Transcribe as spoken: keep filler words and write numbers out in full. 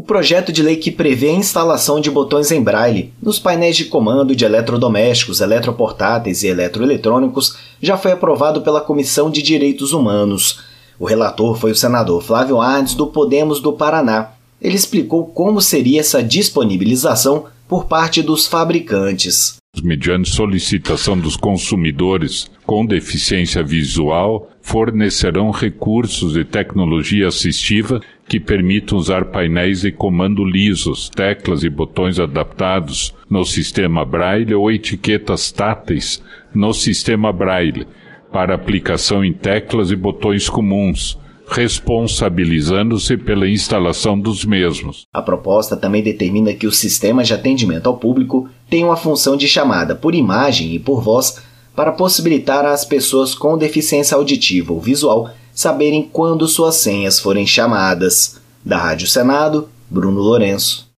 projeto de lei que prevê a instalação de botões em braille nos painéis de comando de eletrodomésticos, eletroportáteis e eletroeletrônicos já foi aprovado pela Comissão de Direitos Humanos. O relator foi o senador Flávio Arnes, do Podemos do Paraná. Ele explicou como seria essa disponibilização por parte dos fabricantes. Mediante solicitação dos consumidores com deficiência visual, fornecerão recursos e tecnologia assistiva que permitam usar painéis de comando lisos, teclas e botões adaptados no sistema Braille ou etiquetas táteis no sistema Braille, para aplicação em teclas e botões comuns, responsabilizando-se pela instalação dos mesmos. A proposta também determina que os sistemas de atendimento ao público tenham a função de chamada por imagem e por voz para possibilitar às pessoas com deficiência auditiva ou visual saberem quando suas senhas forem chamadas. Da Rádio Senado, Bruno Lourenço.